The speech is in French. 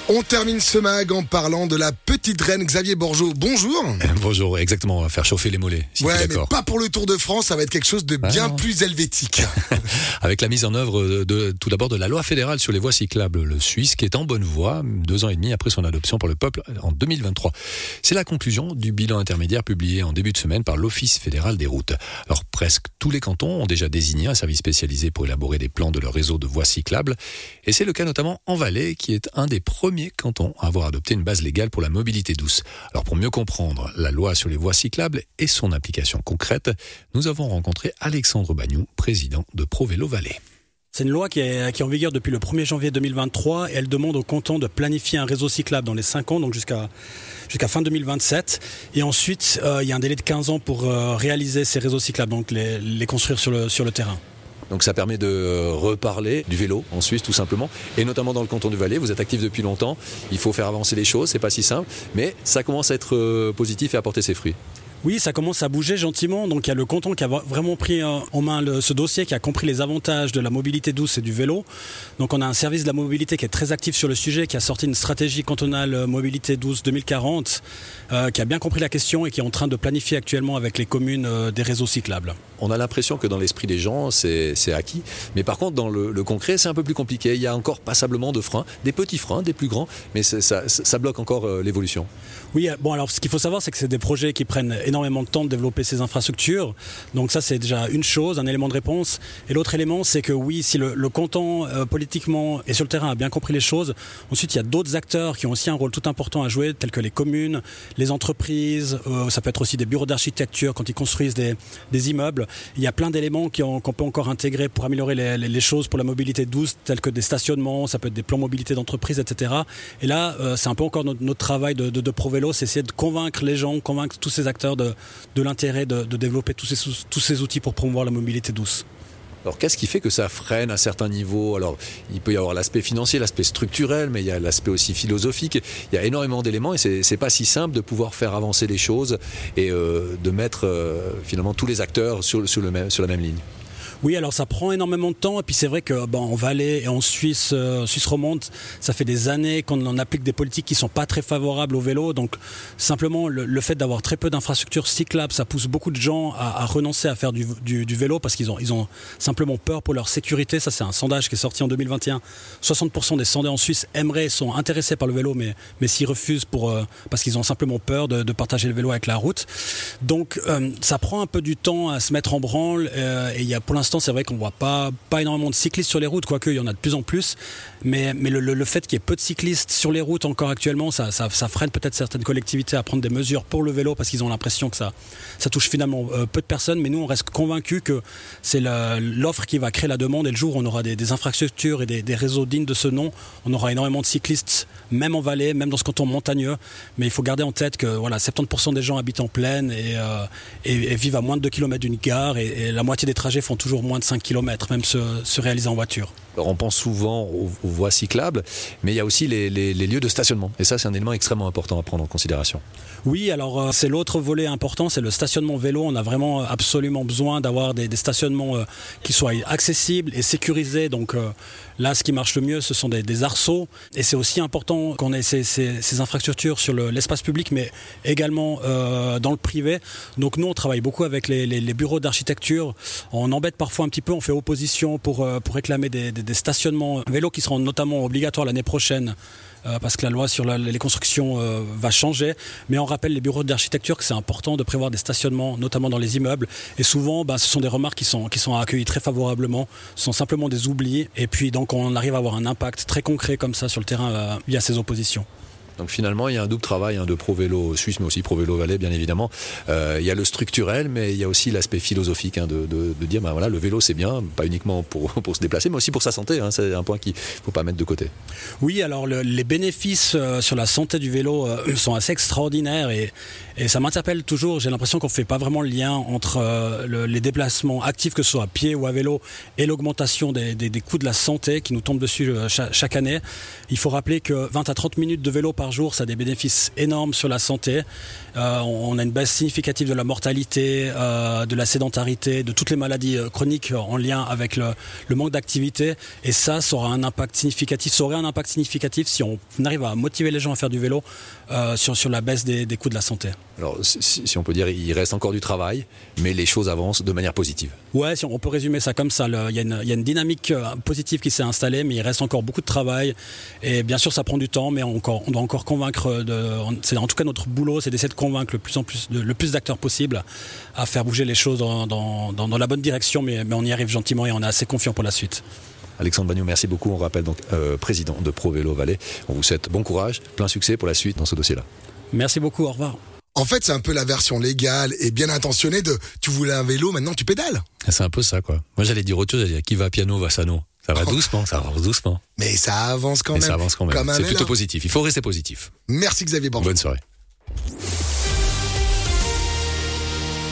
On termine ce mag en parlant de la petite reine. Xavier Borgeaud, bonjour. Bonjour, exactement, on va faire chauffer les mollets. Si ouais, mais pas pour le Tour de France, ça va être quelque chose de bien plus helvétique. Avec la mise en œuvre tout d'abord de la loi fédérale sur les voies cyclables, le Suisse qui est en bonne voie 2 ans et demi après son adoption par le peuple en 2023. C'est la conclusion du bilan intermédiaire publié en début de semaine par l'Office fédéral des routes. Alors presque tous les cantons ont déjà désigné un service spécialisé pour élaborer des plans de leur réseau de voies cyclables. Et c'est le cas notamment en Valais qui est un des premiers cantons à avoir adopté une base légale pour la mobilité douce. Alors pour mieux comprendre la loi sur les voies cyclables et son application concrète, nous avons rencontré Alexandre Bagnou, président de ProVélo Valais. C'est une loi qui est en vigueur depuis le 1er janvier 2023 et elle demande aux cantons de planifier un réseau cyclable dans les 5 ans, donc jusqu'à fin 2027. Et ensuite, il y a un délai de 15 ans pour réaliser ces réseaux cyclables, donc les construire sur le terrain. Donc ça permet de reparler du vélo en Suisse tout simplement, et notamment dans le canton du Valais. Vous êtes actif depuis longtemps, il faut faire avancer les choses, c'est pas si simple, mais ça commence à être positif et à porter ses fruits. Oui, ça commence à bouger gentiment. Donc il y a le canton qui a vraiment pris en main ce dossier, qui a compris les avantages de la mobilité douce et du vélo. Donc on a un service de la mobilité qui est très actif sur le sujet, qui a sorti une stratégie cantonale mobilité douce 2040, qui a bien compris la question et qui est en train de planifier actuellement avec les communes des réseaux cyclables. On a l'impression que dans l'esprit des gens, c'est acquis. Mais par contre, dans le concret, c'est un peu plus compliqué. Il y a encore passablement de freins, des petits freins, des plus grands, mais ça bloque encore l'évolution. Oui, bon alors ce qu'il faut savoir, c'est que c'est des projets qui prennent énormément de temps de développer ces infrastructures. Donc ça, c'est déjà une chose, un élément de réponse. Et l'autre élément, c'est que oui, si le canton politiquement et sur le terrain a bien compris les choses, ensuite il y a d'autres acteurs qui ont aussi un rôle tout important à jouer, tels que les communes, les entreprises, ça peut être aussi des bureaux d'architecture quand ils construisent des immeubles. Il y a plein d'éléments qu'on peut encore intégrer pour améliorer les choses pour la mobilité douce, tels que des stationnements, ça peut être des plans mobilité d'entreprise, etc. Et là, c'est un peu encore notre travail de ProVélo, c'est essayer de convaincre les gens, convaincre tous ces acteurs de l'intérêt de développer tous ces outils pour promouvoir la mobilité douce. Alors qu'est-ce qui fait que ça freine à certains niveaux ? Alors il peut y avoir l'aspect financier, l'aspect structurel, mais il y a l'aspect aussi philosophique. Il y a énormément d'éléments et c'est pas si simple de pouvoir faire avancer les choses et de mettre finalement tous les acteurs sur la même ligne. Oui, alors ça prend énormément de temps et puis c'est vrai que en Valais et en Suisse romande, ça fait des années qu'on en applique des politiques qui sont pas très favorables au vélo. Donc simplement le fait d'avoir très peu d'infrastructures cyclables, ça pousse beaucoup de gens à renoncer à faire du vélo parce qu'ils ont simplement peur pour leur sécurité. Ça, c'est un sondage qui est sorti en 2021. 60% des sondés en Suisse sont intéressés par le vélo, mais s'y refusent parce qu'ils ont simplement peur de partager le vélo avec la route. Donc ça prend un peu du temps à se mettre en branle et il y a pour l'instant, c'est vrai qu'on voit pas énormément de cyclistes sur les routes, quoique il y en a de plus en plus. Mais le fait qu'il y ait peu de cyclistes sur les routes encore actuellement, ça freine peut-être certaines collectivités à prendre des mesures pour le vélo parce qu'ils ont l'impression que ça touche finalement peu de personnes. Mais nous, on reste convaincus que c'est l'offre qui va créer la demande. Et le jour où on aura des infrastructures et des réseaux dignes de ce nom, on aura énormément de cyclistes, même en Valais, même dans ce canton montagneux. Mais il faut garder en tête que 70% des gens habitent en plaine et vivent à moins de 2 km d'une gare. Et la moitié des trajets font toujours moins de 5 km, même se réaliser en voiture. Alors on pense souvent aux voies cyclables, mais il y a aussi les lieux de stationnement. Et ça, c'est un élément extrêmement important à prendre en considération. Oui, alors c'est l'autre volet important, c'est le stationnement vélo. On a vraiment absolument besoin d'avoir des stationnements qui soient accessibles et sécurisés. Donc là, ce qui marche le mieux, ce sont des arceaux. Et c'est aussi important qu'on ait ces infrastructures sur l'espace public, mais également dans le privé. Donc nous, on travaille beaucoup avec les bureaux d'architecture. On embête parfois un petit peu, on fait opposition pour réclamer des stationnements vélos qui seront notamment obligatoires l'année prochaine parce que la loi sur les constructions va changer. Mais on rappelle les bureaux d'architecture que c'est important de prévoir des stationnements, notamment dans les immeubles. Et souvent, ce sont des remarques qui sont accueillies très favorablement. Ce sont simplement des oublis. Et puis donc on arrive à avoir un impact très concret comme ça sur le terrain via ces oppositions. Donc finalement, il y a un double travail de ProVélo Suisse, mais aussi ProVélo Valais, bien évidemment. Il y a le structurel, mais il y a aussi l'aspect philosophique de dire, le vélo c'est bien, pas uniquement pour se déplacer, mais aussi pour sa santé. C'est un point qu'il ne faut pas mettre de côté. Oui, alors les bénéfices sur la santé du vélo sont assez extraordinaires et ça m'interpelle toujours. J'ai l'impression qu'on ne fait pas vraiment le lien entre les déplacements actifs, que ce soit à pied ou à vélo, et l'augmentation des coûts de la santé qui nous tombent dessus chaque année. Il faut rappeler que 20 à 30 minutes de vélo par par jour, ça a des bénéfices énormes sur la santé. On a une baisse significative de la mortalité, de la sédentarité, de toutes les maladies chroniques en lien avec le manque d'activité. Et ça aura un impact significatif. Ça aurait un impact significatif si on arrive à motiver les gens à faire du vélo sur la baisse des coûts de la santé. Alors, si on peut dire, il reste encore du travail, mais les choses avancent de manière positive. Ouais, on peut résumer ça comme ça. Il y a une dynamique positive qui s'est installée, mais il reste encore beaucoup de travail. Et bien sûr, ça prend du temps, mais on doit encore convaincre. C'est en tout cas notre boulot, c'est d'essayer de convaincre le plus d'acteurs possible à faire bouger les choses dans la bonne direction. Mais on y arrive gentiment et on est assez confiant pour la suite. Alexandre Bagnou, merci beaucoup. On rappelle donc président de Pro Vélo Valais. On vous souhaite bon courage, plein succès pour la suite dans ce dossier-là. Merci beaucoup, au revoir. En fait, c'est un peu la version légale et bien intentionnée de tu voulais un vélo, maintenant tu pédales. C'est un peu ça, quoi. Moi, j'allais dire autre chose, j'allais dire qui va piano va sano. Ça va doucement, ça avance doucement. Mais ça avance quand même. Ça avance quand même. Comme un C'est vélo. plutôt positif. Il faut rester positif. Merci Xavier Bourgeois. Bonne soirée.